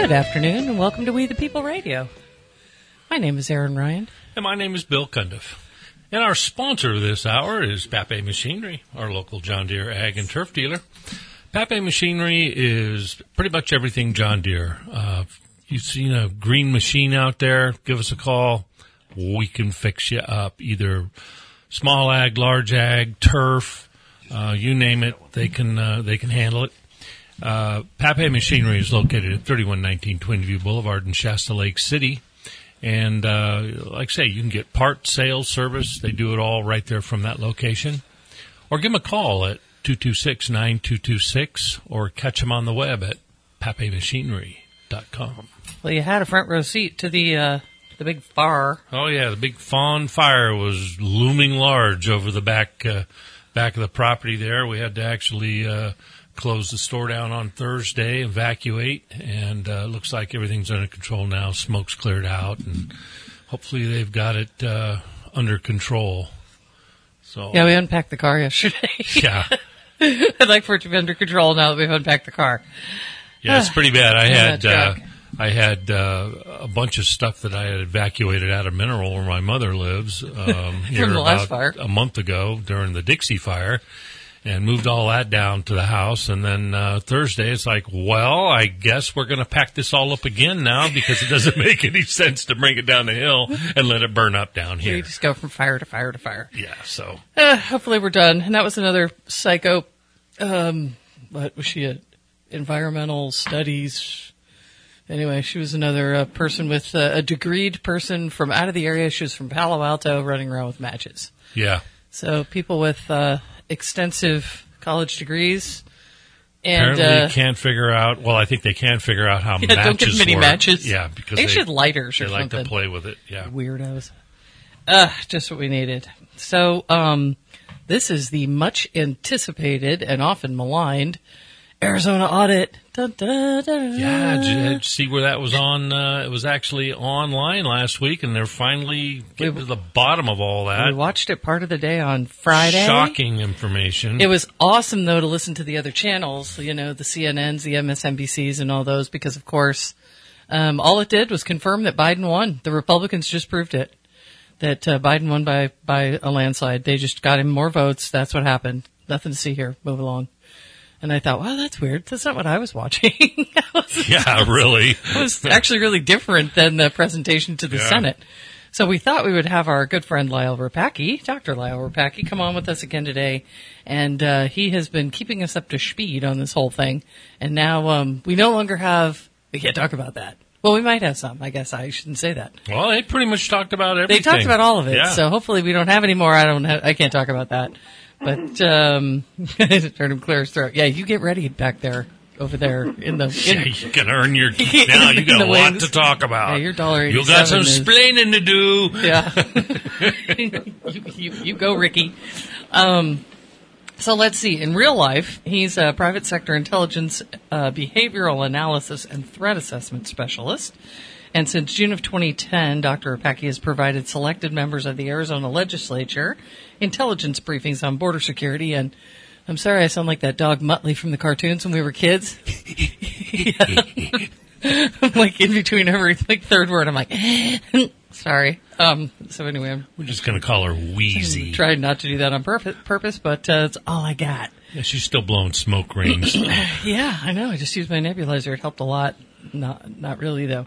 Good afternoon, and welcome to We the People Radio. My name is Aaron Ryan. And my name is Bill Cundiff. And our sponsor this hour is Pape Machinery, our local John Deere ag and turf dealer. Pape Machinery is pretty much everything John Deere. If you've seen a green machine out there, give us a call. We can fix you up, either small ag, large ag, turf, you name it, they can handle it. Pape Machinery is located at 3119 Twin View Boulevard in Shasta Lake City. And like I say, you can get parts, sales, service. They do it all right there from that location. Or give them a call at 226-9226 or catch them on the web at papemachinery.com. Well, you had a front row seat to the big fire. Oh, yeah, the big fawn fire was looming large over the back of the property there. We had to actually close the store down on Thursday, evacuate, and looks like everything's under control now. Smoke's cleared out, and hopefully they've got it under control. So yeah, we unpacked the car yesterday. Yeah. I'd like for it to be under control now that we've unpacked the car. Yeah, it's pretty bad. I had a bunch of stuff that I had evacuated out of Mineral where my mother lives here the last about fire. a month ago during the Dixie fire, and moved all that down to the house. And then Thursday, it's like, well, I guess we're going to pack this all up again now because it doesn't make any sense to bring it down the hill and let it burn up down here. We just go from fire to fire to fire. Yeah, so. Hopefully we're done. And that was another psycho, what was she, environmental studies. Anyway, she was another person with a degreed person from out of the area. She was from Palo Alto running around with matches. Yeah. So people with extensive college degrees. And apparently can't figure out, well, I think they can figure out how matches don't give many work. matches. Yeah, because they should lighters or they something. like to play with it, yeah. Weirdos. Just what we needed. So this is the much anticipated and often maligned Arizona audit. Dun, dun, dun. Yeah, did you see where that was on? It was actually online last week, and they're finally getting to the bottom of all that. We watched it part of the day on Friday. Shocking information. It was awesome, though, to listen to the other channels, you know, the CNNs, the MSNBCs, and all those, because, of course, all it did was confirm that Biden won. The Republicans just proved it, that Biden won by a landslide. They just got him more votes. That's what happened. Nothing to see here. Move along. And I thought, wow, that's weird. That's not what I was watching. Yeah, really. It was actually really different than the presentation to the Senate. So we thought we would have our good friend Lyle Rapacki, Dr. Lyle Rapacki, come on with us again today. And he has been keeping us up to speed on this whole thing. And now we no longer have, we can't talk about that. Well, we might have some. I guess I shouldn't say that. Well, they pretty much talked about everything. They talked about all of it. Yeah. So hopefully we don't have any more. I can't talk about that. But turn him clear his throat. Yeah, you get ready back there, over there in the. Yeah, you can earn your keep now. You got a lot to talk about. Yeah, your $1.87. You got some explaining to do. Yeah, you go, Ricky. So let's see. In real life, he's a private sector intelligence, behavioral analysis, and threat assessment specialist. And since June of 2010, Dr. Rapacki has provided selected members of the Arizona legislature intelligence briefings on border security. And I'm sorry I sound like that dog Muttley from the cartoons when we were kids. I'm like in between every third word. I'm like, sorry. So anyway, we're just going to call her Wheezy. Tried not to do that on purpose, but it's all I got. Yeah, she's still blowing smoke rings. Yeah, I know. I just used my nebulizer. It helped a lot. Not really though.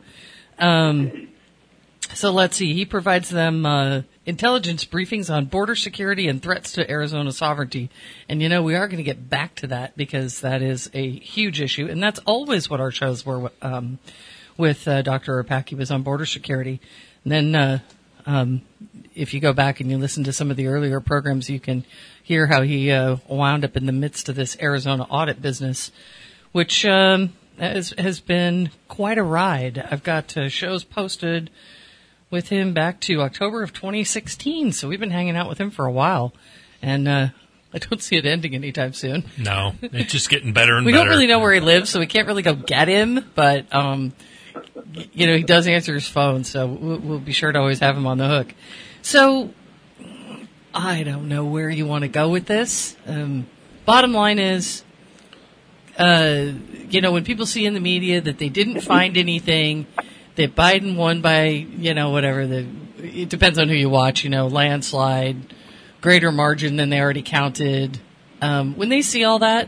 So let's see. He provides them intelligence briefings on border security and threats to Arizona sovereignty. And, you know, we are going to get back to that because that is a huge issue. And that's always what our shows were with Dr. Rapacki was on border security. And then if you go back and you listen to some of the earlier programs, you can hear how he wound up in the midst of this Arizona audit business, which has been quite a ride. I've got shows posted with him back to October of 2016, so we've been hanging out with him for a while, and I don't see it ending anytime soon. No, it's just getting better and we better. We don't really know where he lives, so we can't really go get him, but you know, he does answer his phone, so we'll be sure to always have him on the hook. So I don't know where you want to go with this. Bottom line is, when people see in the media that they didn't find anything, that Biden won by, whatever, it depends on who you watch, landslide, greater margin than they already counted. When they see all that,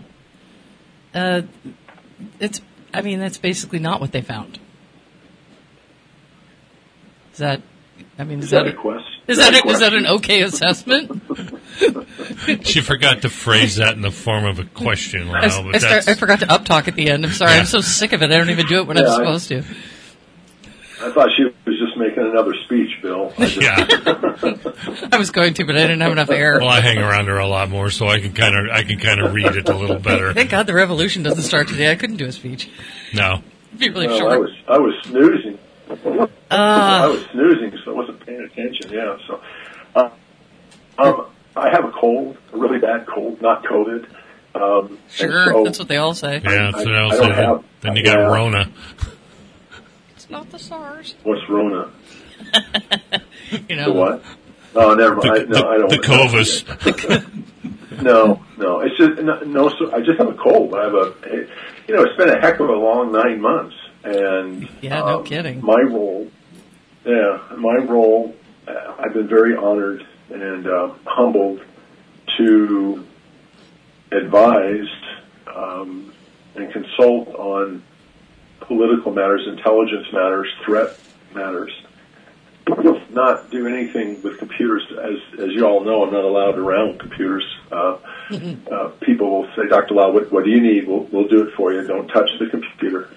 that's basically not what they found. Is that a question? Is that an okay assessment? She forgot to phrase that in the form of a question, Lyle. I forgot to uptalk at the end. I'm sorry. Yeah. I'm so sick of it. I don't even do it when I'm supposed to. I thought she was just making another speech, Bill. I was going to, but I didn't have enough air. Well, I hang around her a lot more, so I can kind of read it a little better. Thank God the revolution doesn't start today. I couldn't do a speech. No. It'd be really short. I was snoozing. I was snoozing, so I wasn't paying attention. Yeah, so I have a cold, a really bad cold, not COVID. Sure, so that's what they all say. Yeah, that's what they all say. Then you got Rona. It's not the SARS. What's Rona? The what? Oh, never mind. I don't. The Covus. No. It's just no. So I just have a cold. I have it's been a heck of a long 9 months. And no kidding. My role, I've been very honored and humbled to advise and consult on political matters, intelligence matters, threat matters. Not do anything with computers. As you all know, I'm not allowed around computers. People will say, Dr. Lau, what do you need? We'll do it for you. Don't touch the computer.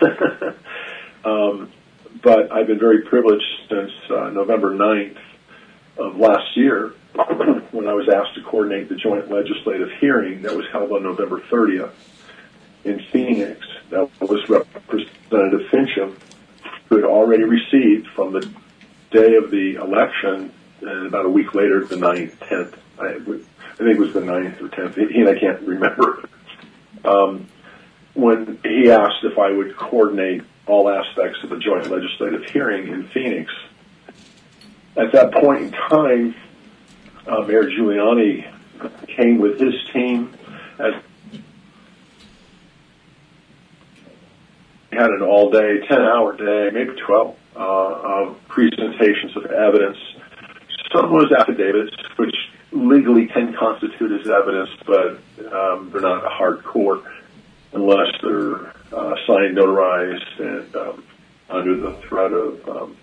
But I've been very privileged since November 9th of last year when I was asked to coordinate the joint legislative hearing that was held on November 30th in Phoenix. That was Representative Fincham, who had already received from the day of the election, and about a week later, the 9th, 10th. I think it was the 9th or 10th. He and I can't remember. When he asked if I would coordinate all aspects of the joint legislative hearing in Phoenix. At that point in time, Mayor Giuliani came with his team. He had an all-day, 10-hour day, maybe 12, of presentations of evidence. Some was affidavits, which legally can constitute as evidence, but they're not hardcore unless they're signed, notarized, and under the threat of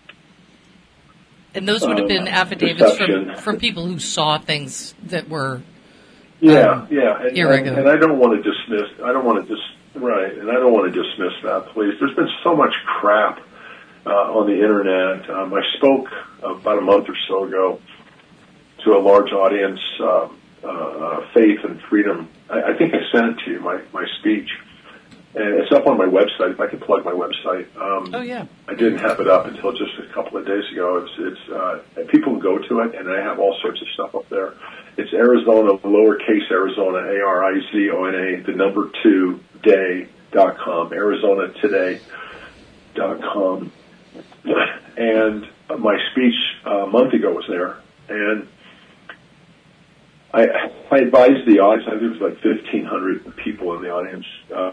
and those would have been affidavits from people who saw things that were irregular. And I don't want to dismiss. I don't want to dismiss that. Please, there's been so much crap on the internet. I spoke about a month or so ago to a large audience, Faith and Freedom. I think I sent it to you, my speech. And it's up on my website. If I can plug my website. I didn't have it up until just a couple of days ago. It's people can go to it, and I have all sorts of stuff up there. It's Arizona, lowercase Arizona, Arizona, the number 2 day.com, ArizonaToday.com. And my speech a month ago was there, and I advised the audience. I think it was like 1,500 people in the audience.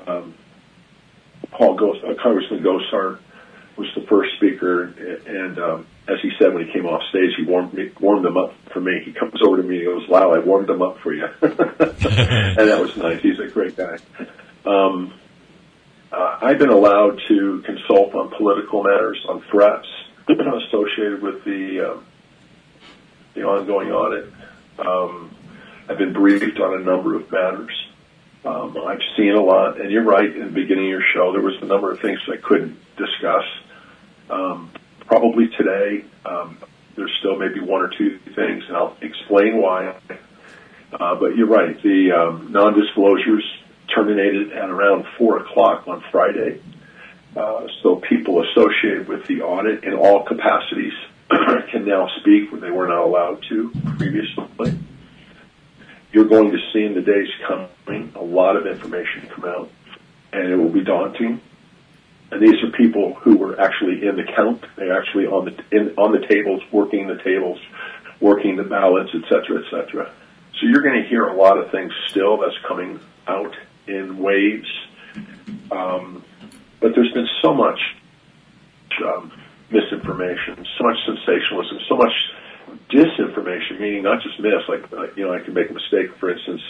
Congressman Gosar was the first speaker, and as he said when he came off stage, he warmed them up for me. He comes over to me and goes, "Wow, I warmed them up for you," and that was nice. He's a great guy. I've been allowed to consult on political matters, on threats associated with the ongoing audit. I've been briefed on a number of matters. I've seen a lot, and you're right, in the beginning of your show, there was a number of things I couldn't discuss. Probably today, there's still maybe one or two things, and I'll explain why. But you're right, the non-disclosures terminated at around 4 o'clock on Friday. So people associated with the audit in all capacities can now speak when they were not allowed to previously. You're going to see in the days coming a lot of information come out, and it will be daunting. And these are people who were actually in the count. They're actually on the tables, working the ballots, et cetera, et cetera. So you're going to hear a lot of things still that's coming out in waves. But there's been so much misinformation, so much sensationalism, so much disinformation, meaning not just myths, like, I could make a mistake, for instance,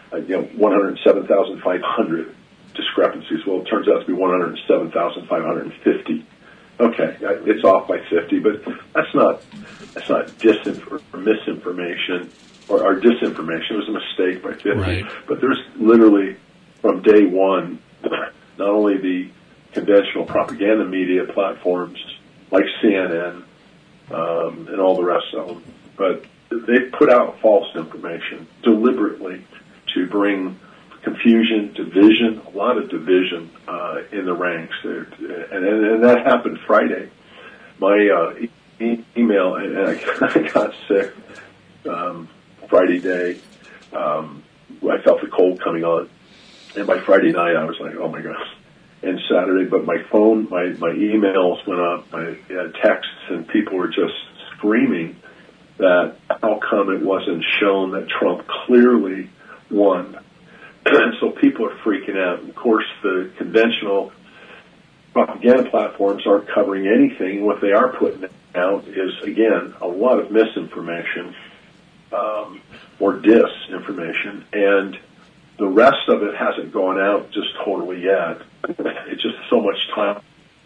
107,500 discrepancies. Well, it turns out to be 107,550. Okay, it's off by 50, but that's not misinformation or disinformation. It was a mistake by 50. Right. But there's literally, from day one, not only the conventional propaganda media platforms like CNN and all the rest of them, but they put out false information deliberately to bring confusion, division, a lot of division in the ranks. And that happened Friday. My email, and I got sick Friday day. I felt the cold coming on. And by Friday night, I was like, oh, my gosh. And Saturday, but my phone, my emails went up, my texts, and people were just screaming that how come it wasn't shown that Trump clearly won. And so people are freaking out. And of course, the conventional propaganda platforms aren't covering anything. What they are putting out is, again, a lot of misinformation or disinformation. And the rest of it hasn't gone out just totally yet. It's just so much time.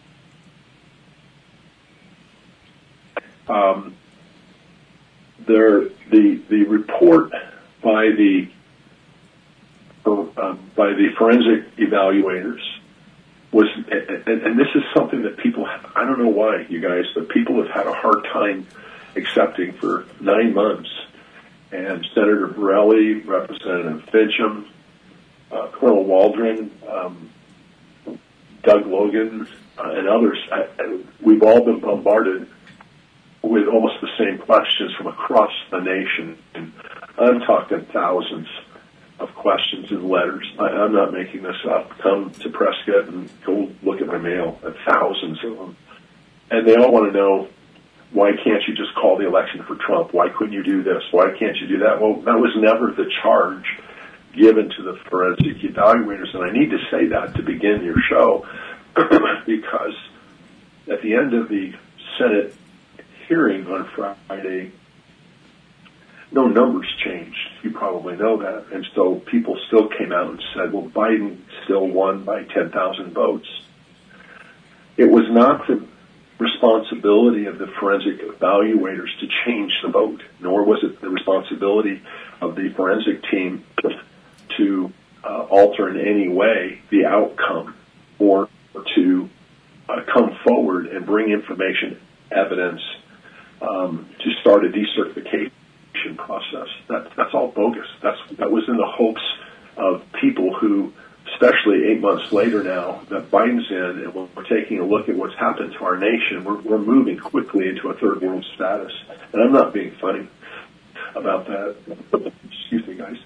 The report by the forensic evaluators was, and this is something that people, I don't know why, you guys, but people have had a hard time accepting for 9 months. And Senator Borelli, Representative Fincham, Colonel Waldron, Doug Logan, and others, we've all been bombarded with almost the same questions from across the nation. And I'm talking thousands of questions and letters. I'm not making this up. Come to Prescott and go look at my mail, thousands of them. And they all want to know, why can't you just call the election for Trump? Why couldn't you do this? Why can't you do that? Well, that was never the charge given to the forensic evaluators. And I need to say that to begin your show because at the end of the Senate hearing on Friday, no numbers changed. You probably know that. And so people still came out and said, well, Biden still won by 10,000 votes. It was not the responsibility of the forensic evaluators to change the vote, nor was it the responsibility of the forensic team to alter in any way the outcome or to come forward and bring information, evidence, to start a decertification process. That's all bogus. That was in the hopes of people who, especially 8 months later now, that Biden's in and we're taking a look at what's happened to our nation. We're moving quickly into a third world status. And I'm not being funny about that. Excuse me, guys.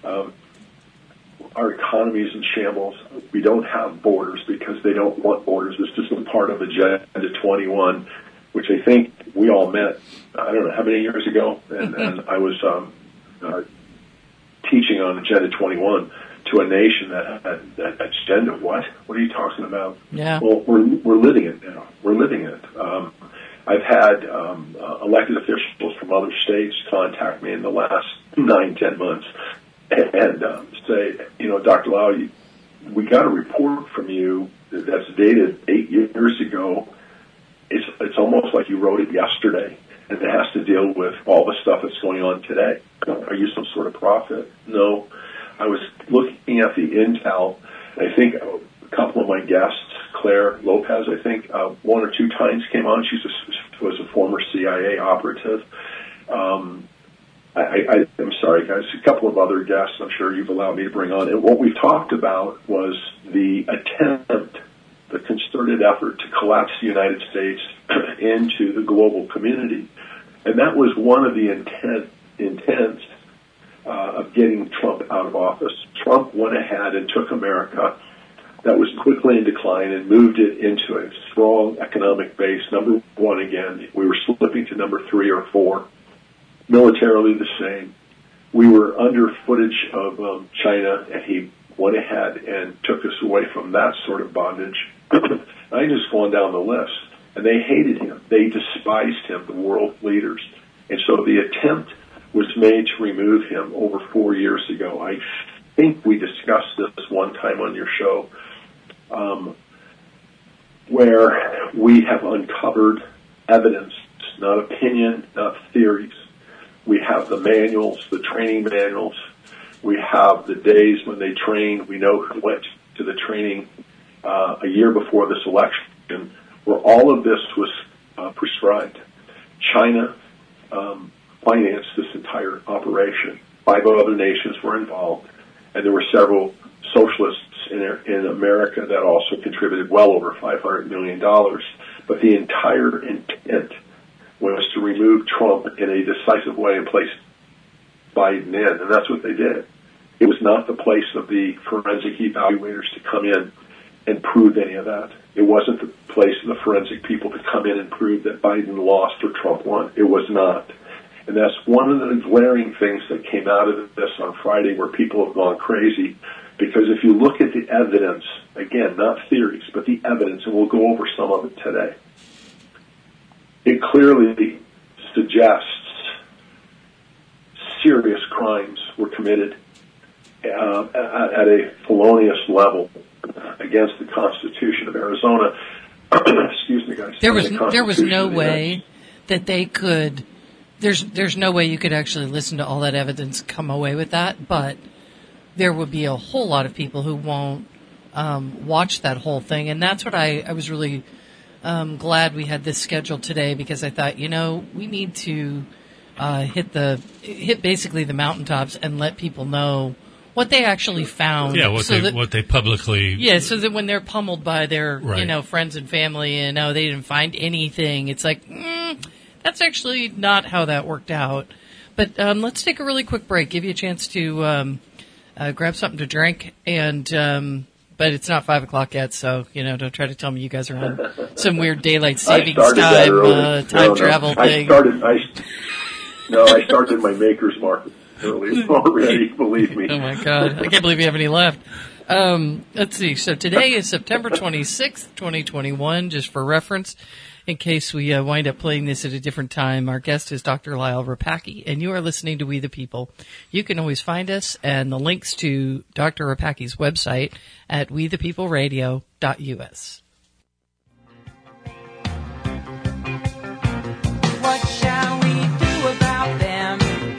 Our economy is in shambles. We don't have borders because they don't want borders. This is a part of Agenda 21, which I think we all met, I don't know, how many years ago? And I was teaching on Agenda 21 to a nation that had agenda. What are you talking about? Yeah. Well, we're living it now. We're living it. I've had elected officials from other states contact me in the last 9-10 months and say, Dr. Lau, we got a report from you that's dated 8 years ago. It's almost like you wrote it yesterday, and it has to deal with all the stuff that's going on today. Are you some sort of prophet? No. I was looking at the intel. I think a couple of my guests, Claire Lopez, I think 1 or 2 times came on. She was a former CIA operative. I'm sorry, guys. A couple of other guests I'm sure you've allowed me to bring on. And what we talked about was the attempt, the concerted effort to collapse the United States into the global community. And that was one of the intents of getting Trump out of office. Trump went ahead and took America that was quickly in decline and moved it into a strong economic base. Number 1 again. We were slipping to number 3 or 4. Militarily the same. We were under footage of China, and he went ahead and took us away from that sort of bondage. I just going down the list. And they hated him. They despised him, the world leaders. And so the attempt was made to remove him over 4 years ago. I think we discussed this one time on your show, where we have uncovered evidence, not opinion, not theories. We have the manuals, the training manuals. We have the days when they trained. We know who went to the training a year before this election, where all of this was prescribed. China financed this entire operation. 5 other nations were involved, and there were several socialists in America that also contributed well over $500 million. But the entire intent was to remove Trump in a decisive way and place Biden in, and that's what they did. It was not the place of the forensic evaluators to come in and prove any of that. It wasn't the place of the forensic people to come in and prove that Biden lost or Trump won. It was not. And that's one of the glaring things that came out of this on Friday, where people have gone crazy. Because if you look at the evidence, again, not theories, but the evidence, and we'll go over some of it today, it clearly suggests serious crimes were committed at a felonious level against the Constitution of Arizona. Excuse me, guys. There was no way that they could. There's no way you could actually listen to all that evidence, come away with that, but there would be a whole lot of people who won't watch that whole thing, and that's what I was really glad we had this scheduled today, because I thought, we need to hit basically the mountaintops and let people know what they actually found. Yeah, what they publicly. Yeah, so that when they're pummeled by their friends and family, and they didn't find anything, it's like, that's actually not how that worked out. But let's take a really quick break, give you a chance to grab something to drink, and but it's not 5 o'clock yet, so don't try to tell me you guys are on some weird daylight savings time travel thing. I started my Maker's Market early already. Believe me. Oh my God, I can't believe you have any left. Let's see. So today is September 26th, 2021. Just for reference, in case we wind up playing this at a different time, our guest is Dr. Lyle Rapacki, and you are listening to We the People. You can always find us and the links to Dr. Rapacki's website at wethepeopleradio.us. What shall we do about them?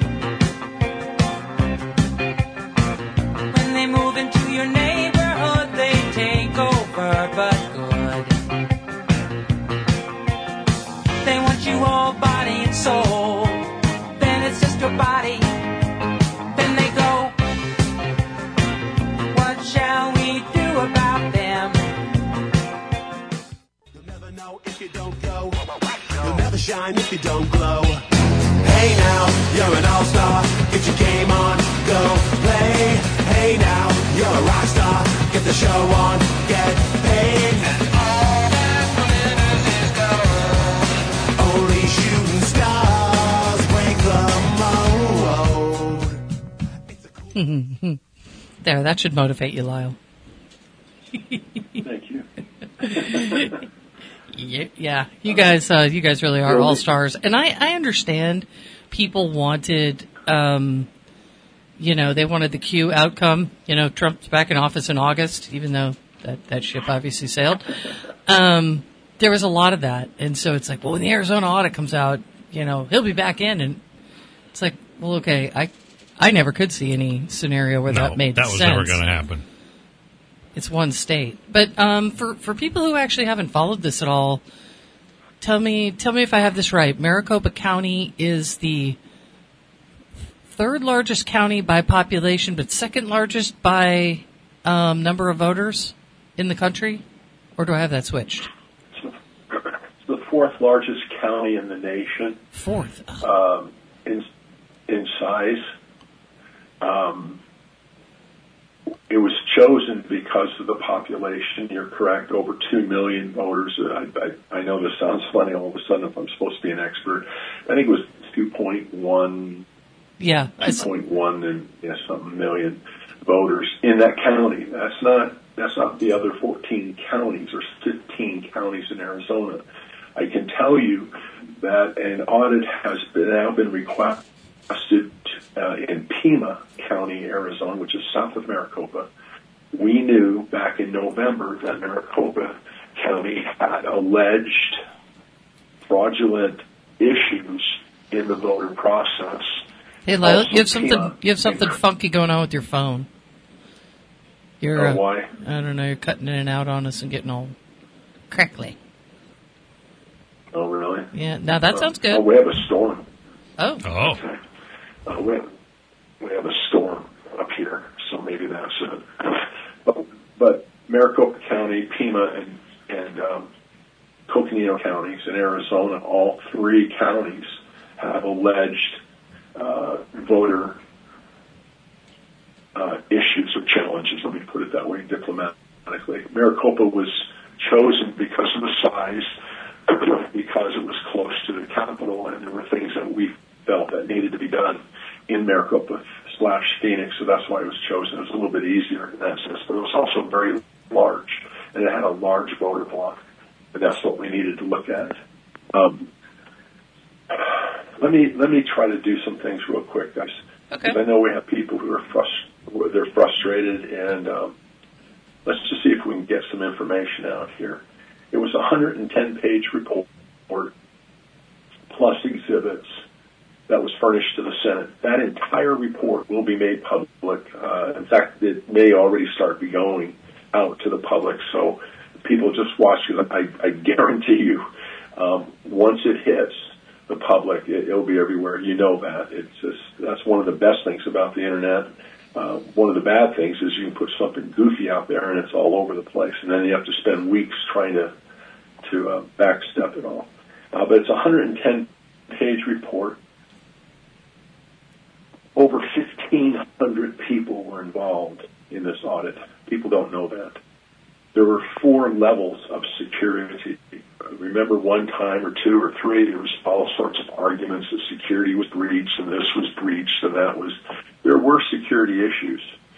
When they move into your neighborhood, they take over, but good. They want you all body and soul. Then it's just your body. Then they go. What shall we do about them? You'll never know if you don't go. You'll never shine if you don't glow. Hey now, you're an all-star. Get your game on, go play. Hey now, you're a rock star. Get the show on, get paid. And all that glitters is gold. Only shooting stars break the mold. There, that should motivate you, Lyle. Thank you. Yeah, you guys really are all stars, and I understand people wanted, they wanted the Q outcome. Trump's back in office in August, even though that ship obviously sailed. There was a lot of that, and so it's like, well, when the Arizona audit comes out, he'll be back in, and it's like, well, okay, I never could see any scenario where that made sense. That was never going to happen. It's one state. But for people who actually haven't followed this at all, tell me if I have this right. Maricopa County is the third largest county by population, but second largest by number of voters in the country? Or do I have that switched? It's the fourth largest county in the nation. Fourth? In size. It was chosen because of the population. You're correct. Over 2 million voters. I know this sounds funny all of a sudden if I'm supposed to be an expert. I think it was 2.1. Yeah. 2.1 and something million. voters in that county. That's not the other 14 counties or 15 counties in Arizona. I can tell you that an audit has now been requested in Pima County, Arizona, which is south of Maricopa. We knew back in November that Maricopa County had alleged fraudulent issues in the voter process. Hey, Lyle, you have Pima, something funky going on with your phone. You're, why? I don't know. You're cutting in and out on us and getting all crackly. Oh, really? Yeah. Now that sounds good. Oh, we have a storm. Oh. Oh. Okay. We have a storm up here, so maybe that's it. But Maricopa County, Pima, and Coconino counties in Arizona, all three counties have alleged voter issues or challenges, let me put it that way diplomatically. Maricopa was chosen because of the size, because it was close to the capital, and there were things that we felt that needed to be done in Maricopa/Phoenix, so that's why it was chosen. It was a little bit easier in that sense, but it was also very large, and it had a large voter block, and that's what we needed to look at. Let me try to do some things real quick, guys. Okay. Because I know we have people who are they're frustrated, and let's just see if we can get some information out here. It was a 110-page report plus exhibits that was furnished to the Senate. That entire report will be made public. In fact, it may already start going out to the public, so people just watch it. I guarantee you, once it hits the public, it'll be everywhere. You know that. That's one of the best things about the Internet. One of the bad things is you can put something goofy out there and it's all over the place, and then you have to spend weeks trying to backstep it all. But it's a 110-page report. Over 1,500 people were involved in this audit. People don't know that. There were 4 levels of security. Remember, one time or 2 or 3, there was all sorts of arguments that security was breached and this was breached and that was. There were security issues.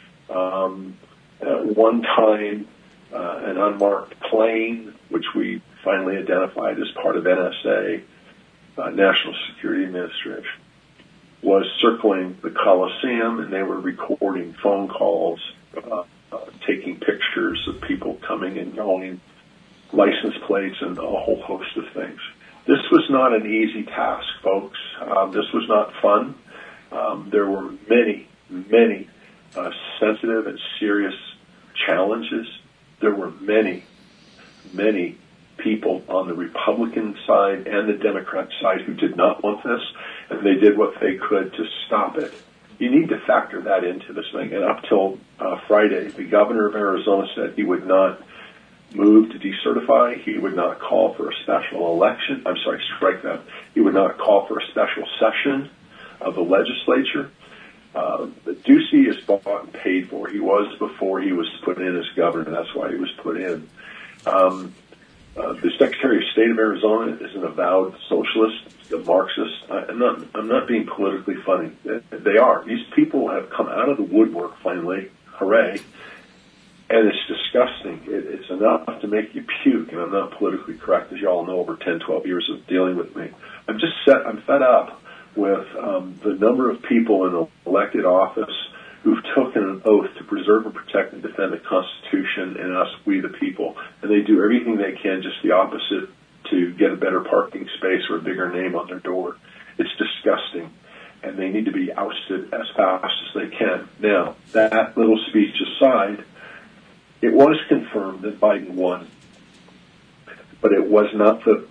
At one time, an unmarked plane, which we finally identified as part of NSA, National Security Administration, was circling the Coliseum, and they were recording phone calls, taking pictures of people coming and going, license plates, and a whole host of things. This was not an easy task, folks. This was not fun. There were many sensitive and serious challenges. There were many people on the Republican side and the Democrat side who did not want this, and they did what they could to stop it. You need to factor that into this thing. And up till Friday, the governor of Arizona said he would not move to decertify. He would not call for a special election. I'm sorry, strike that. He would not call for a special session of the legislature. Ducey is bought and paid for. He was before he was put in as governor. That's why he was put in. The Secretary of State of Arizona is an avowed socialist, a Marxist. I'm not being politically funny. They are. These people have come out of the woodwork finally. Hooray. And it's disgusting. It's enough to make you puke, and I'm not politically correct, as you all know, over 10, 12 years of dealing with me. I'm fed up with the number of people in elected office who've taken an oath to preserve and protect and defend the Constitution and us, we the people. And they do everything they can, just the opposite, to get a better parking space or a bigger name on their door. It's disgusting. And they need to be ousted as fast as they can. Now, that little speech aside, it was confirmed that Biden won, but it was not the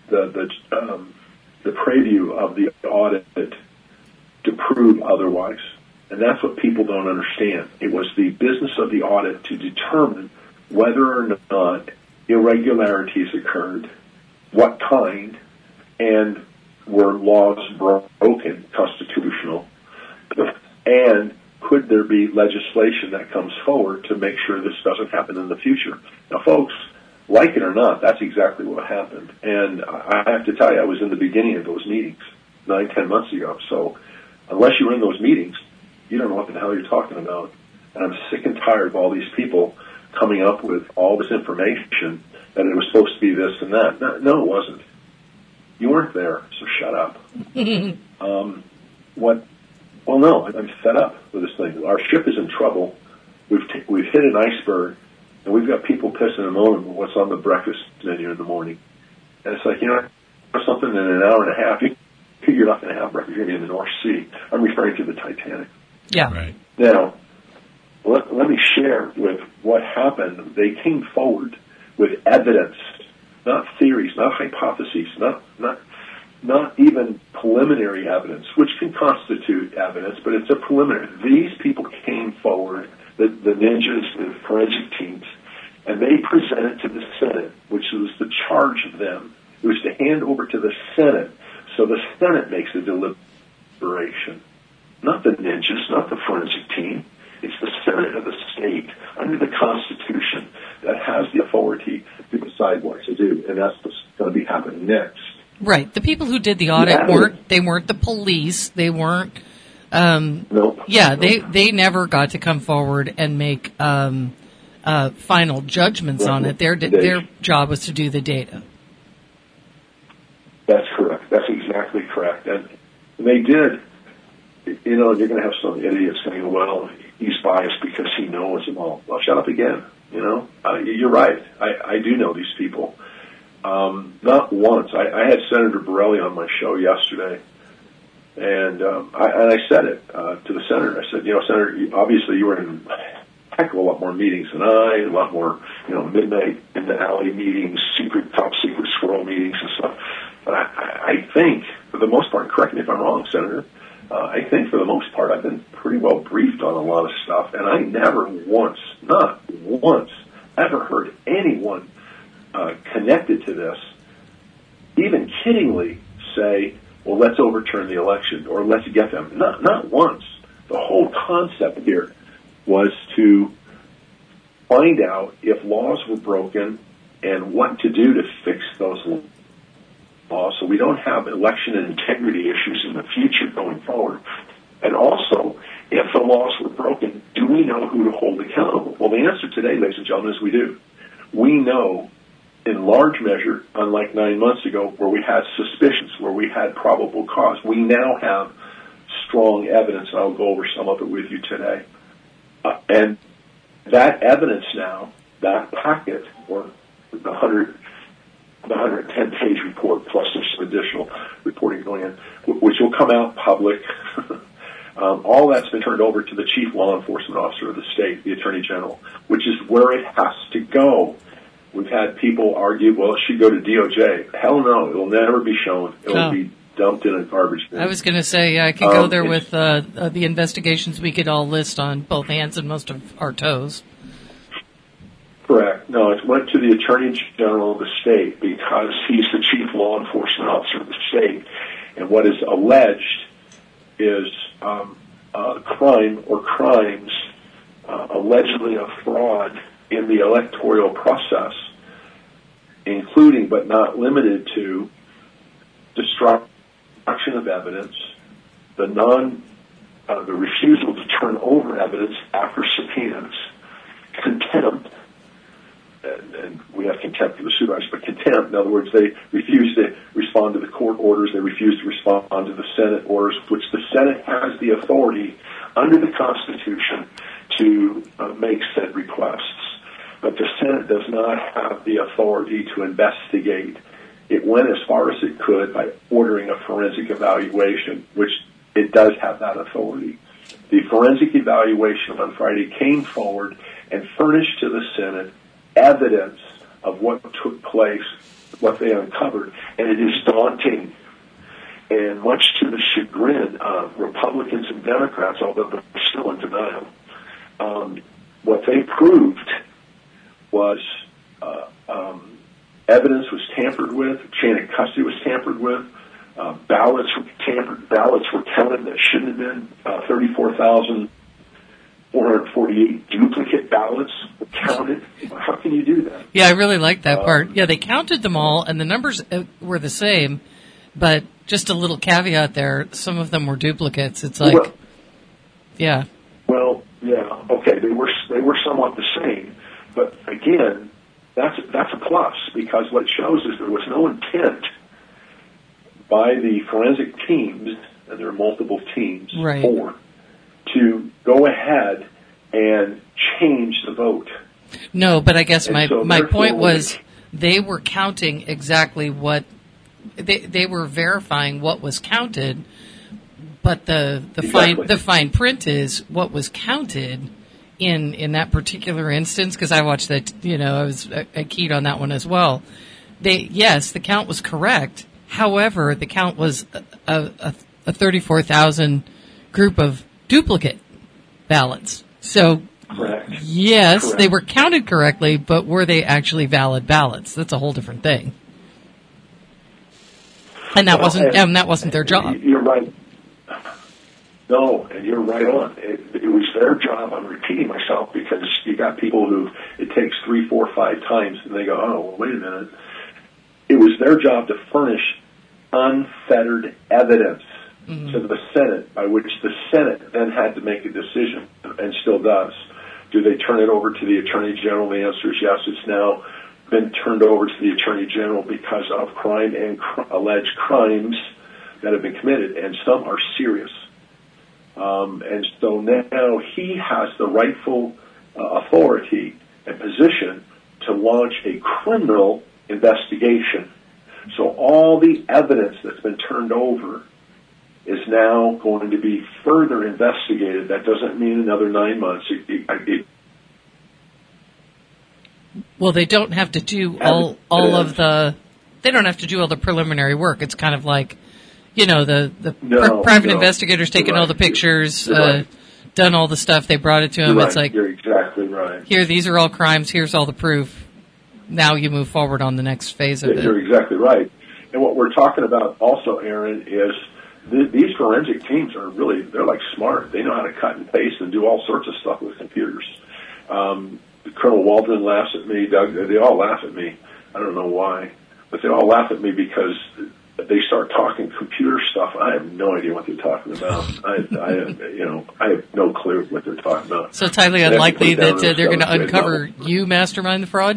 preview of the audit to prove otherwise. And that's what people don't understand. It was the business of the audit to determine whether or not irregularities occurred, what kind, and were laws broken, constitutional, and could there be legislation that comes forward to make sure this doesn't happen in the future. Now, folks, like it or not, that's exactly what happened. And I have to tell you, I was in the beginning of those meetings 9-10 months ago. So unless you were in those meetings, you don't know what the hell you're talking about. And I'm sick and tired of all these people coming up with all this information that it was supposed to be this and that. No, it wasn't. You weren't there, so shut up. Well, no, I'm fed up with this thing. Our ship is in trouble. We've hit an iceberg, and we've got people pissing and moaning with what's on the breakfast menu in the morning. And it's like, something in an hour and a half, you're not going to have breakfast. You're going to be in the North Sea. I'm referring to the Titanic. Yeah. Right. Now, let me share with what happened. They came forward with evidence, not theories, not hypotheses, not even preliminary evidence, which can constitute evidence, but it's a preliminary. These people came forward, the ninjas, the forensic teams, and they presented to the Senate, which was the charge of them. It was to hand over to the Senate, so the Senate makes the deliberation. Not the ninjas, not the forensic team. It's the Senate of the state, under the Constitution, that has the authority to decide what to do, and that's what's going to be happening next. Right. The people who did the audit weren't the police. They weren't. Nope. Yeah, they never got to come forward and make final judgments on it. Their job was to do the data. That's correct. That's exactly correct. And they did. You're going to have some idiots saying, well, he's biased because he knows them all. Well, shut up again. You're right. I do know these people. Not once. I had Senator Borelli on my show yesterday, and I said it to the senator. I said, Senator, obviously you were in a heck of a lot more meetings than I, a lot more, midnight in the alley meetings, top secret squirrel meetings and stuff. But I think, for the most part, correct me if I'm wrong, Senator, I think for the most part I've been pretty well briefed on a lot of stuff, and I never once, not once, ever heard anyone connected to this even kiddingly say, well, let's overturn the election or let's get them. Not once. The whole concept here was to find out if laws were broken and what to do to fix those laws so we don't have election integrity issues in the future going forward. And also, if the laws were broken, do we know who to hold accountable? Well, the answer today, ladies and gentlemen, is we do. We know in large measure, unlike 9 months ago, where we had suspicions, where we had probable cause. We now have strong evidence, and I'll go over some of it with you today. And that evidence now, that packet, or the 110-page report, plus there's some additional reporting going in, which will come out public, all that's been turned over to the chief law enforcement officer of the state, the attorney general, which is where it has to go. We've had people argue, well, it should go to DOJ. Hell no, it will never be shown. It will be dumped in a garbage bin. I was going to say, I could go there with the investigations we could all list on both hands and most of our toes. Correct. No, it went to the Attorney General of the state because he's the chief law enforcement officer of the state. And what is alleged is crime or crimes, allegedly a fraud in the electoral process, including but not limited to destruction of evidence, the refusal to turn over evidence after subpoenas, contempt, and we have contempt for the supervisors, but contempt, in other words, they refuse to respond to the court orders, they refuse to respond to the Senate orders, which the Senate has the authority under the Constitution to make said requests. But the Senate does not have the authority to investigate. It went as far as it could by ordering a forensic evaluation, which it does have that authority. The forensic evaluation on Friday came forward and furnished to the Senate evidence of what took place, what they uncovered, and it is daunting. And much to the chagrin of Republicans and Democrats, although they're still in denial, what they proved was evidence was tampered with, chain of custody was tampered with, ballots were tampered, ballots were counted that shouldn't have been, 34,448 duplicate ballots were counted. How can you do that? Yeah, I really like that part. Yeah, they counted them all, and the numbers were the same, but just a little caveat there, some of them were duplicates. It's like, Well, yeah, okay, they were somewhat the same. But again, that's a plus, because what it shows is there was no intent by the forensic teams, and there are multiple teams, Right. 4, to go ahead and change the vote. No, but I guess And my so point therefore, was they were counting exactly what they were verifying what was counted, but the Exactly. fine print is what was counted in that particular instance, because I watched that, I keyed on that one as well. The count was correct. However, the count was a 34,000 group of duplicate ballots. So, Correct. yes, Correct. they were counted correctly, but were they actually valid ballots? That's a whole different thing. And that wasn't their job. You're right. No, and you're right on. It was their job. I'm repeating myself because you got people who it takes 3, 4, 5 times, and they go, "Oh, well, wait a minute." It was their job to furnish unfettered evidence to the Senate, by which the Senate then had to make a decision, and still does. Do they turn it over to the Attorney General? The answer is yes. It's now been turned over to the Attorney General because of crime and alleged crimes that have been committed, and some are serious. And so now he has the rightful authority and position to launch a criminal investigation. So all the evidence that's been turned over is now going to be further investigated. That doesn't mean another 9 months. Well, they don't have to do all of the. They don't have to do all the preliminary work. It's kind of like, private investigators taking all the pictures, Right. done all the stuff. They brought it to him. You're It's right. like, You're exactly right. here, these are all crimes. Here's all the proof. Now you move forward on the next phase of You're it. exactly right. And what we're talking about also, Aaron, is these forensic teams are they're like smart. They know how to cut and paste and do all sorts of stuff with computers. Colonel Waldron laughs at me. Doug, they all laugh at me. I don't know why, but they all laugh at me because they start talking computer stuff. I have no idea what they're talking about. I have no clue what they're talking about. So it's highly They have to unlikely put it down that to they're going to 7th grade uncover level. you mastermind the fraud.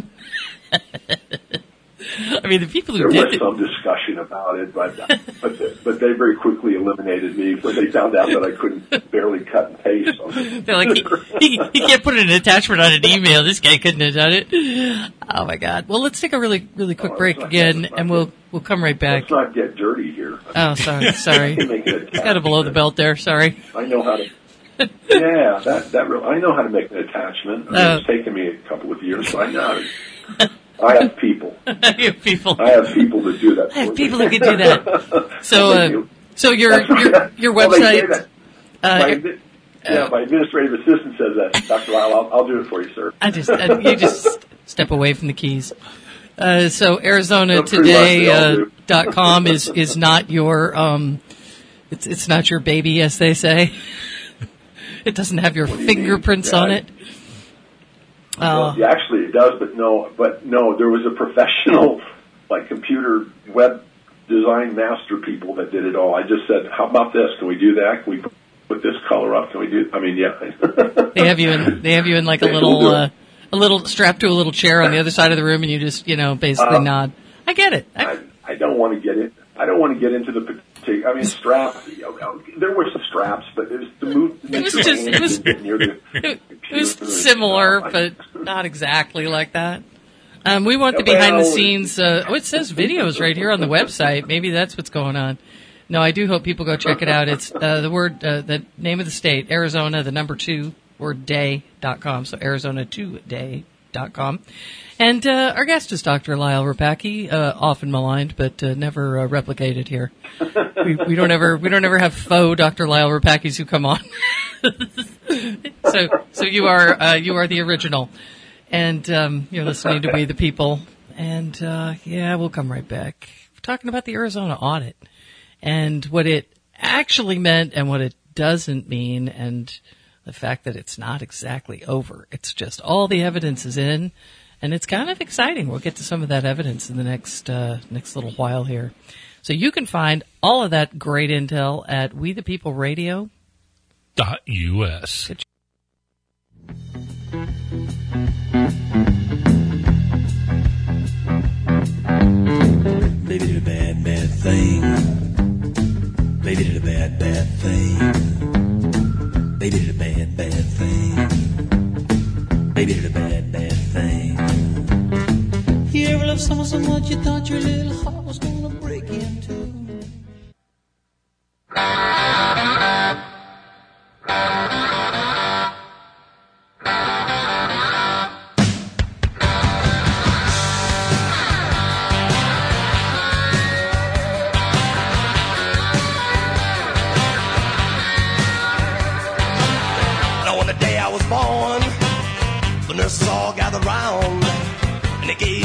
I mean, the people who There did was it. some discussion about it, but they very quickly eliminated me when they found out that I couldn't barely cut and paste. They're like, he can't put an attachment on an email. This guy couldn't have done it. Oh my God. Well, let's take a really, really quick break again, and we'll come right back. Let's not get dirty here. Oh, sorry. Make it It's got to below the belt there. Sorry. I know how to. Yeah, I know how to make an attachment. It's taken me a couple of years, so I know how to. I have people. You have people. I have people that do that. I have for people me. who can do that. So your Well, they say website. that. My administrative assistant says that. Dr. Lyle, I'll do it for you, sir. You just step away from the keys. So ArizonaToday.com is not your it's not your baby, as they say. It doesn't have your fingerprints on it. Yeah, actually, it does, but no. There was a professional, computer web design master people that did it all. I just said, "How about this? Can we do that? Can we put this color up? Can we do?" I mean, yeah. They have you in like a little strapped to a little chair on the other side of the room, and you just basically nod. I get it. I don't want to get it. I don't want to get into the particular. I mean, straps. There were some straps, but it was the move. It was similar, but not exactly like that. We want the behind the scenes. It says videos right here on the website. Maybe that's what's going on. No, I do hope people go check it out. It's the name of the state, Arizona, the number 2 word day.com. So Arizona2day.com. And our guest is Dr. Lyle Rapacki, often maligned, but never replicated here. We don't ever have faux Dr. Lyle Rapackis who come on. So you are the original, and you're listening to We the People. And we'll come right back. We're talking about the Arizona audit and what it actually meant and what it doesn't mean, and the fact that it's not exactly over. It's just all the evidence is in. And it's kind of exciting. We'll get to some of that evidence in the next little while here. So you can find all of that great intel at WeThePeopleRadio.us.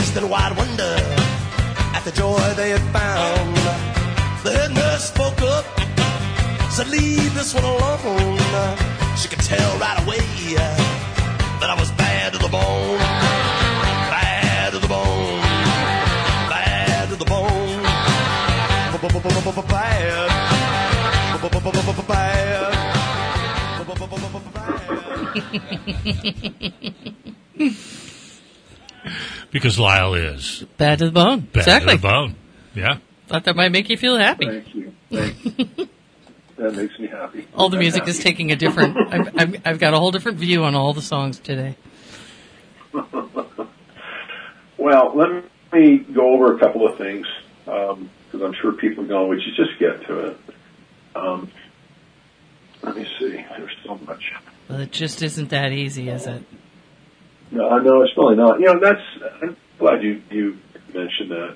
amazed in wide wonder at the joy they had found. The head nurse spoke up, said, leave this one alone. She could tell right away that I was bad to the bone. Bad to the bone. Bad to the bone. Bad. Because Lyle is Bad to the bone. bad Exactly. to the bone. Yeah. Thought that might make you feel happy. Thank you. Thank you. That makes me happy. All the I'm music happy. is taking a different. I've got a whole different view on all the songs today. Well, let me go over a couple of things, because I'm sure people are going, would you just get to it? Let me see. There's so much. Well, it just isn't that easy, is it? No, it's really not. I'm glad you mentioned that.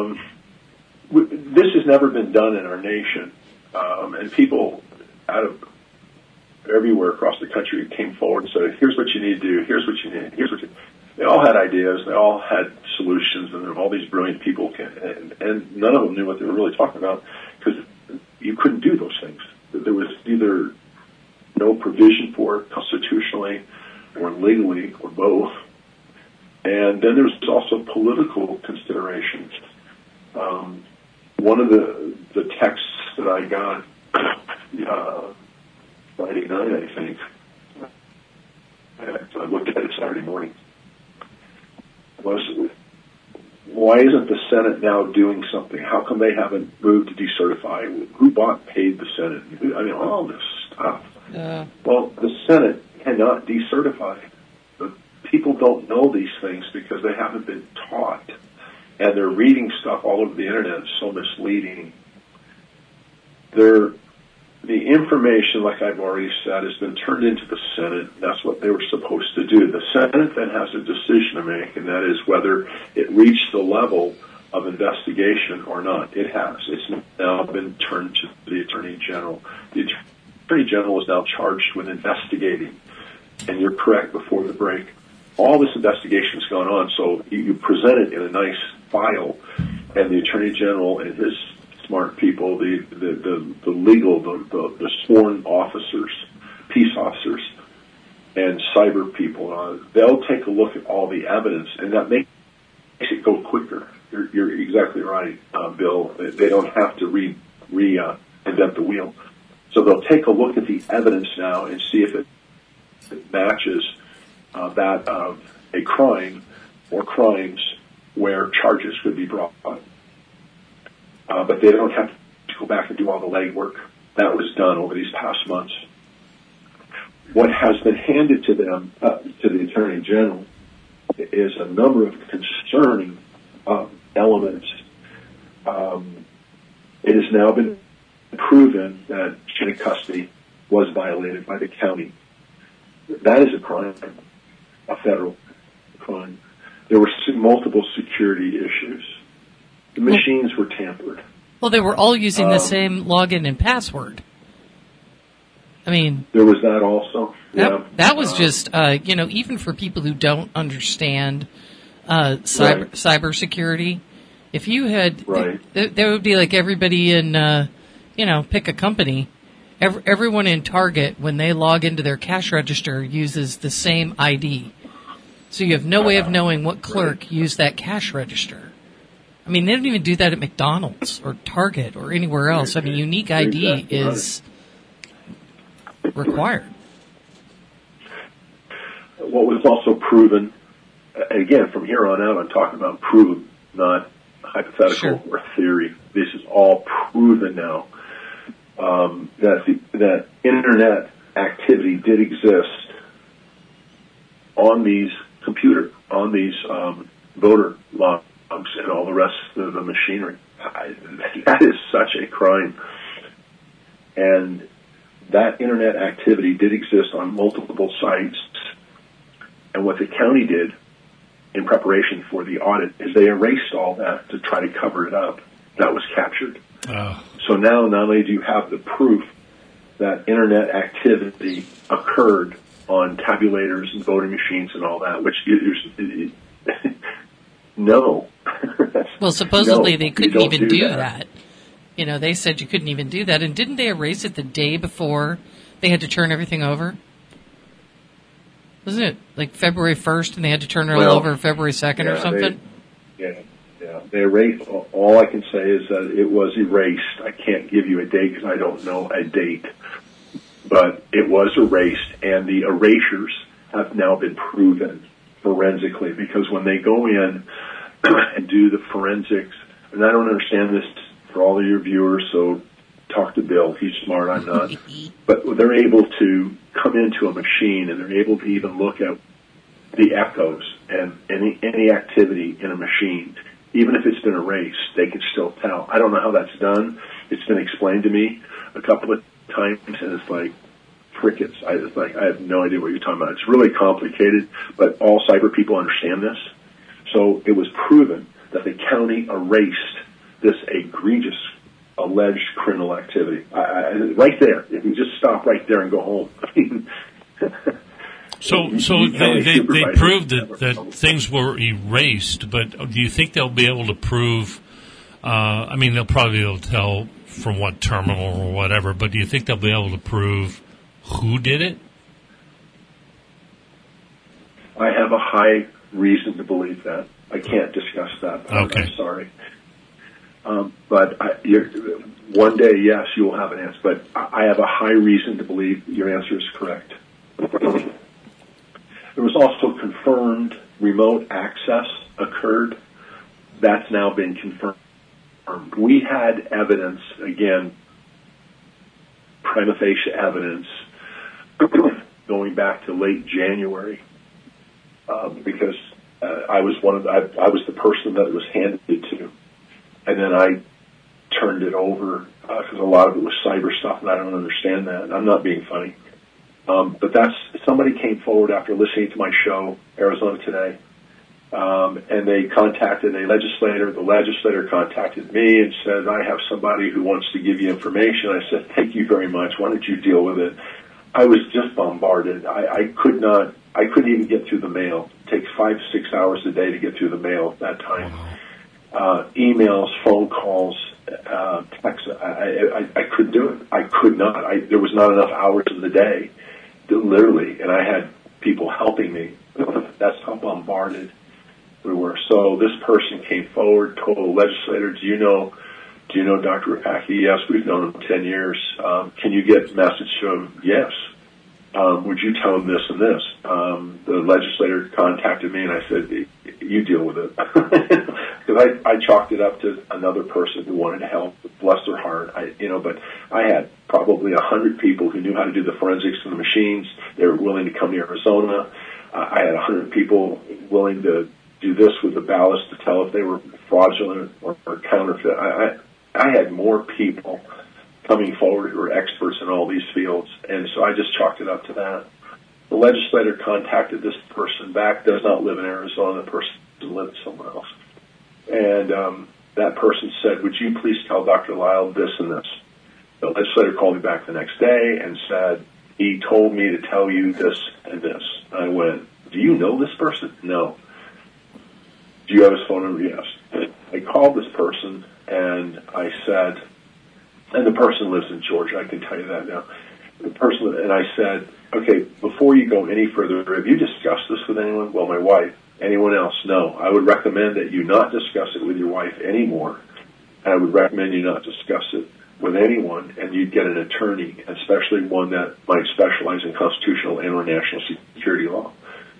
This has never been done in our nation, and people out of everywhere across the country came forward and said, here's what you need to do, here's what you need, They all had ideas, they all had solutions, and there were all these brilliant people, and none of them knew what they were really talking about, because you couldn't do those things. There was either no provision for it constitutionally or legally or both. And then there's also political considerations. One of the texts that I got Friday night, I think, I looked at it Saturday morning, was, why isn't the Senate now doing something? How come they haven't moved to decertify? Who paid the Senate? I mean, all this stuff. Well, the Senate cannot decertify. But people don't know these things because they haven't been taught. And they're reading stuff all over the internet. It's so misleading. The information, like I've already said, has been turned into the Senate. That's what they were supposed to do. The Senate then has a decision to make, and that is whether it reached the level of investigation or not. It has. It's now been turned to the Attorney General. The Attorney General is now charged with investigating. And you're correct before the break. All this investigation has gone on, so you present it in a nice file, and the Attorney General and his smart people, the legal, the sworn officers, peace officers, and cyber people, they'll take a look at all the evidence, and that makes it go quicker. You're exactly right, Bill. They don't have to invent the wheel. So they'll take a look at the evidence now and see if it matches that of a crime or crimes where charges could be brought. But they don't have to go back and do all the legwork. That was done over these past months. What has been handed to them, to the Attorney General, is a number of concerning elements. It has now been proven that chain of custody was violated by the county. That is a crime, a federal crime. There were multiple security issues. The machines were tampered. Well, they were all using the same login and password. I mean, there was that also. That was just, even for people who don't understand cybersecurity, if you had, there would be like everybody in, pick a company. Everyone in Target, when they log into their cash register, uses the same ID. So you have no way of knowing what clerk used that cash register. I mean, they don't even do that at McDonald's or Target or anywhere else. I mean, unique ID is required. What was also proven, again, from here on out, I'm talking about proven, not hypothetical or theory. This is all proven now. That internet activity did exist on these voter logs and all the rest of the machinery. That is such a crime. And that internet activity did exist on multiple sites. And what the county did in preparation for the audit is they erased all that to try to cover it up. That was captured. So now not only do you have the proof that internet activity occurred on tabulators and voting machines and all that, which no. Well, supposedly No, they you couldn't don't even do do that. that. You know, they said you couldn't even do that. And didn't they erase it the day before they had to turn everything over? Wasn't it like February 1st and they had to turn it all Well, over February 2nd or something? Yeah. They erased. All I can say is that it was erased. I can't give you a date because I don't know a date. But it was erased, and the erasures have now been proven forensically, because when they go in and do the forensics, and I don't understand this for all of your viewers, so talk to Bill. He's smart, I'm not. But they're able to come into a machine, and they're able to even look at the echoes and any activity in a machine. Even if it's been erased, they can still tell. I don't know how that's done. It's been explained to me a couple of times, and it's like crickets. I have no idea what you're talking about. It's really complicated, but all cyber people understand this. So it was proven that the county erased this egregious alleged criminal activity. Right there. If you just stop right there and go home. So they proved that things were erased, but do you think they'll be able to prove, they'll probably be able to tell from what terminal or whatever, but do you think they'll be able to prove who did it? I have a high reason to believe that. I can't discuss that. Okay. I'm sorry. But one day, yes, you will have an answer, but I have a high reason to believe your answer is correct. There was also confirmed remote access occurred. That's now been confirmed. We had evidence, again, prima facie evidence, going back to late January, because I was I was the person that it was handed to, and then I turned it over because a lot of it was cyber stuff, and I don't understand that. I'm not being funny. But somebody came forward after listening to my show, Arizona Today, and they contacted a legislator. The legislator contacted me and said, I have somebody who wants to give you information. I said, thank you very much. Why don't you deal with it? I was just bombarded. I couldn't even get through the mail. It takes 5 to 6 hours a day to get through the mail at that time. Emails, phone calls, texts. I couldn't do it. I could not. There was not enough hours in the day, literally, and I had people helping me. That's how bombarded we were. So this person came forward, told the legislator, do you know Dr. Rapaki? Yes, we've known him 10 years. Can you get a message to him? Yes. Would you tell him this and this? The legislator contacted me, and I said, you deal with it. Because I chalked it up to another person who wanted to help. Bless their heart. But I had probably 100 people who knew how to do the forensics in the machines. They were willing to come to Arizona. I had 100 people willing to do this with the ballast to tell if they were fraudulent or counterfeit. I had more people coming forward who are experts in all these fields, and so I just chalked it up to that. The legislator contacted this person back, does not live in Arizona, the person lives somewhere else. And that person said, would you please tell Dr. Lyle this and this? The legislator called me back the next day and said, he told me to tell you this and this. I went, do you know this person? No. Do you have his phone number? Yes. I called this person and I said, and the person lives in Georgia, I can tell you that now. The person, and I said, okay, before you go any further, have you discussed this with anyone? Well, my wife. Anyone else? No. I would recommend that you not discuss it with your wife anymore. I would recommend you not discuss it with anyone, and you'd get an attorney, especially one that might specialize in constitutional and or national security law.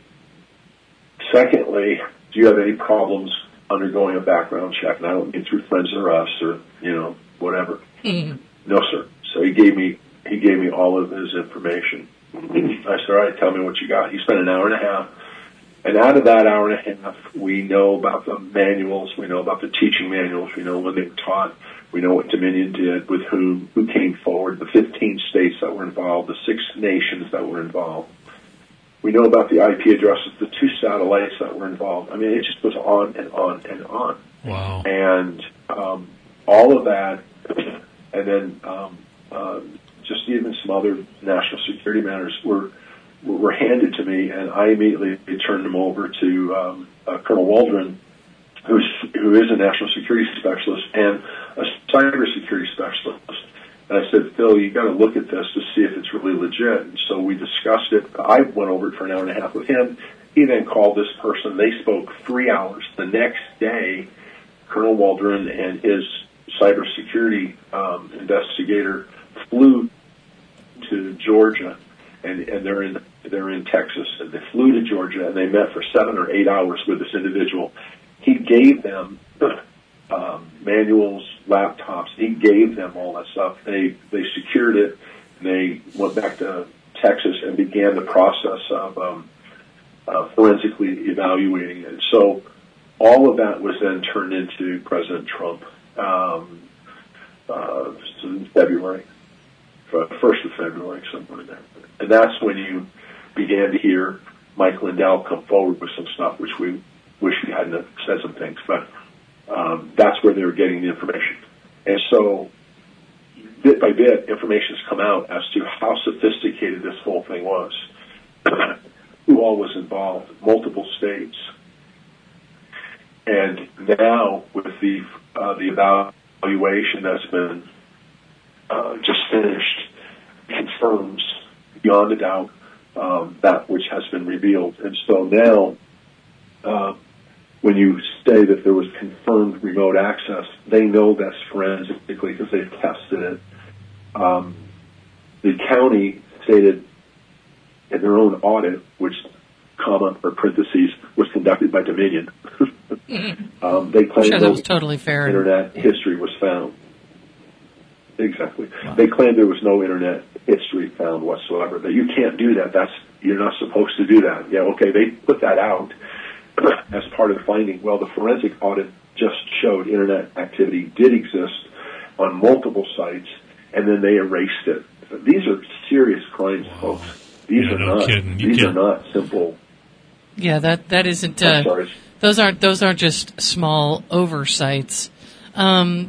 Secondly, do you have any problems undergoing a background check? And I don't mean through Friends or Us or, whatever. No, sir. So he gave me all of his information. I said, all right, tell me what you got. He spent an hour and a half. And out of that hour and a half, we know about the manuals. We know about the teaching manuals. We know when they were taught. We know what Dominion did, with whom, who came forward, the 15 states that were involved, the 6 nations that were involved. We know about the IP addresses, the 2 satellites that were involved. I mean, it just goes on and on and on. Wow. And all of that, and then just even some other national security matters were handed to me, and I immediately turned them over to Colonel Waldron, who is a national security specialist and a cybersecurity specialist. And I said, Phil, you got to look at this to see if it's really legit. And so we discussed it. I went over it for an hour and a half with him. He then called this person. They spoke 3 hours. The next day, Colonel Waldron and his cybersecurity investigator flew to Georgia, and they're in Texas. And they flew to Georgia, and they met for 7 or 8 hours with this individual. He gave them manuals, laptops. He gave them all that stuff. They secured it, and they went back to Texas and began the process of forensically evaluating it. So all of that was then turned into President Trump in February, 1st of February, somewhere in there. And that's when you began to hear Mike Lindell come forward with some stuff, which we wish we hadn't said some things, but that's where they were getting the information. And so, bit by bit, information has come out as to how sophisticated this whole thing was, who all was involved, multiple states. And now, with the evaluation that's been just finished, confirms beyond a doubt that which has been revealed. And so now, when you say that there was confirmed remote access, they know that's forensically because they've tested it. The county stated in their own audit, which, comma or parentheses, was conducted by Dominion. They claimed that was totally fair. Internet history was found. Exactly. Wow. They claimed there was no internet history found whatsoever. That you can't do that. You're not supposed to do that. Yeah, okay, they put that out as part of the finding. Well, the forensic audit just showed internet activity did exist on multiple sites, and then they erased it. These are serious crimes, folks. These are not. These are not simple. Yeah, that isn't. Those aren't just small oversights. No.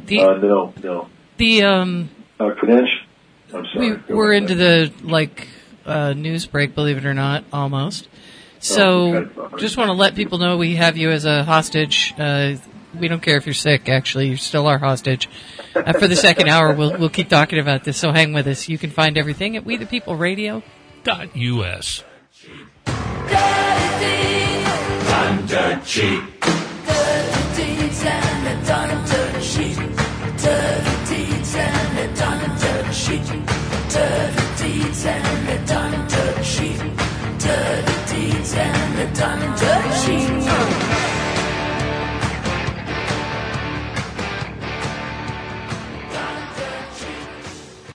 The credential. I'm sorry. We're into the news break, believe it or not, almost. So, just want to let people know we have you as a hostage. We don't care if you're sick. Actually, you're still our hostage. For the second hour, we'll keep talking about this. So hang with us. You can find everything at WeThePeopleRadio.us. Under cheek. Dirty deeds and the dirty cheek.